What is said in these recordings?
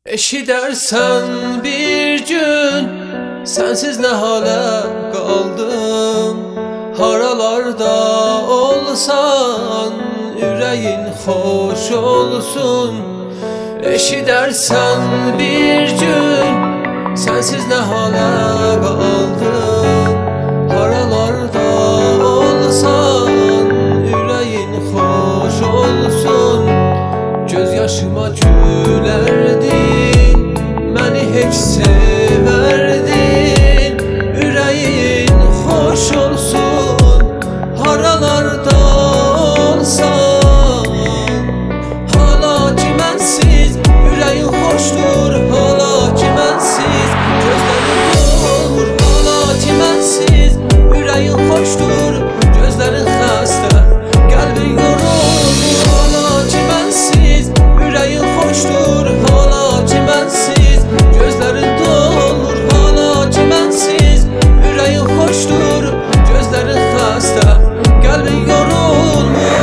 Eşidersen bir gün sensiz ne hale kaldım. Haralarda olsan yüreğin hoş olsun. Eşidersen bir gün sensiz ne hale kaldım. Haralarda olsan yüreğin hoş olsun. Göz yaşıma gülerdin, məni heç severdin. Ürəyin xoş olsun, haralarda olsan. Hala ki mənsiz, ürəyin xoşdur. Hala ki mənsiz, gözlərin dolmur. Hala ki mənsiz, ürəyin xoşdur. Gözlərin xəstə, qəlbin yorulur. Hala ki mənsiz, ürəyin xoşdur. Hala ki mənsiz, gözlərin dolmur. Hala ki mənsiz, ürəyin xoşdur. Gözlərin xəstə, qəlbin yorulmur.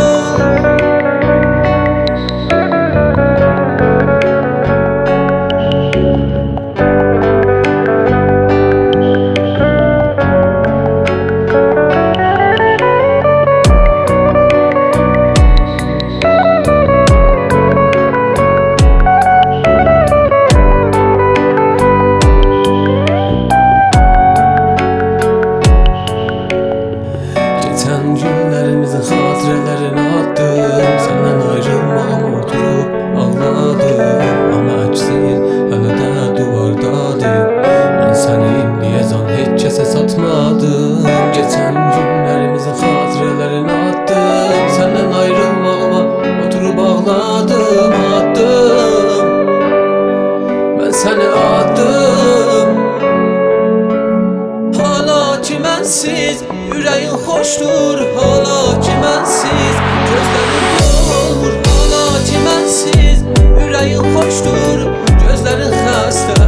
Geçen günlerimizin hatirələrini attım. Senden ayrılmam oturup ağladım. Ama əksin hələ də duvardadır. Mən səni indiyə zan heç kəsə satmadım. Geçen günlerimizin hatirələrini attım. Senden ayrılmağıma oturup ağladım. Mən səni attım. Hala ki mənsiz, ürəyin xoşdur. Hala ki mənsiz, gözlərin dolmur. Hala ki mənsiz, ürəyin xoşdur. Gözlərin xəstə,